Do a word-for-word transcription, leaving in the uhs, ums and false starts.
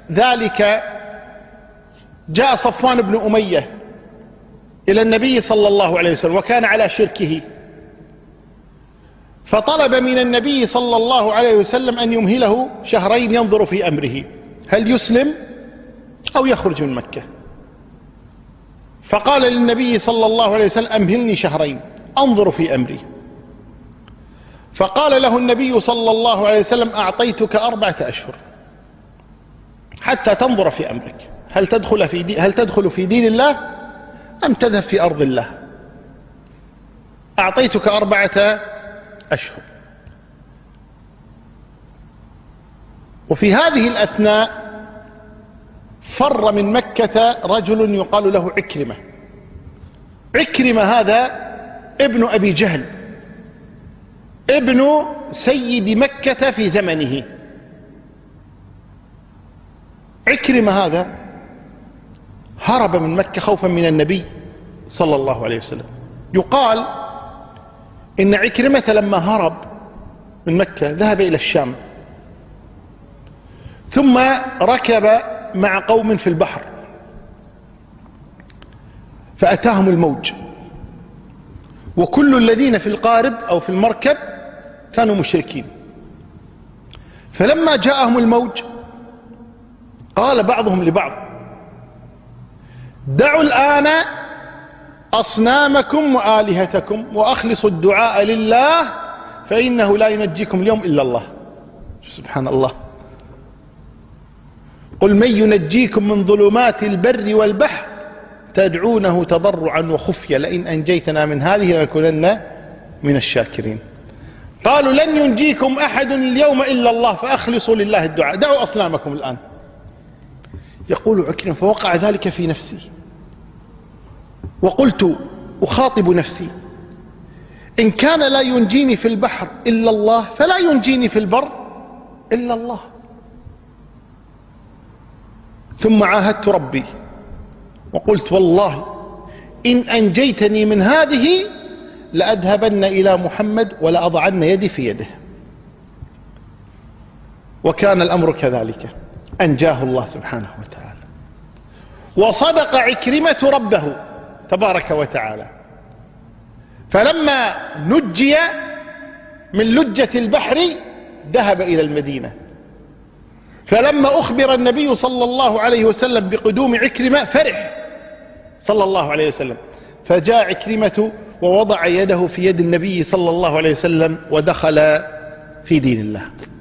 ذلك جاء صفوان بن أمية إلى النبي صلى الله عليه وسلم وكان على شركه، فطلب من النبي صلى الله عليه وسلم أن يمهله شهرين ينظر في أمره، هل يسلم أو يخرج من مكة. فقال للنبي صلى الله عليه وسلم أمهلني شهرين أنظر في أمري. فقال له النبي صلى الله عليه وسلم أعطيتك أربعة أشهر حتى تنظر في أمرك، هل تدخل في دين, هل تدخل في دين الله أم تذهب في أرض الله. أعطيتك أربعة أشهر. وفي هذه الأثناء فر من مكة رجل يقال له عكرمة. عكرمة هذا ابن أبي جهل، ابن سيد مكة في زمنه. عكرمة هذا هرب من مكة خوفا من النبي صلى الله عليه وسلم. يقال إن عكرمة لما هرب من مكة ذهب إلى الشام، ثم ركب مع قوم في البحر فأتاهم الموج، وكل الذين في القارب أو في المركب كانوا مشركين. فلما جاءهم الموج قال بعضهم لبعض دعوا الآن أصنامكم وآلهتكم وأخلصوا الدعاء لله فإنه لا ينجيكم اليوم إلا الله. سبحان الله. قل من ينجيكم من ظلمات البر والبحر تدعونه تضرعا وخفيا لئن أنجيتنا من هذه لنكونن من الشاكرين. قالوا لن ينجيكم أحد اليوم إلا الله فأخلصوا لله الدعاء، دعوا أصنامكم الآن. يقول عكرمة فوقع ذلك في نفسي وقلت أخاطب نفسي إن كان لا ينجيني في البحر إلا الله فلا ينجيني في البر إلا الله. ثم عاهدت ربي وقلت والله إن أنجيتني من هذه لأذهبن إلى محمد ولأضعن يدي في يده. وكان الأمر كذلك، أنجاه الله سبحانه وتعالى. وصدق عكرمة ربه تبارك وتعالى، فلما نجي من لجة البحر ذهب إلى المدينة. فلما أخبر النبي صلى الله عليه وسلم بقدوم عكرمة فرح صلى الله عليه وسلم، فجاء عكرمة ووضع يده في يد النبي صلى الله عليه وسلم ودخل في دين الله.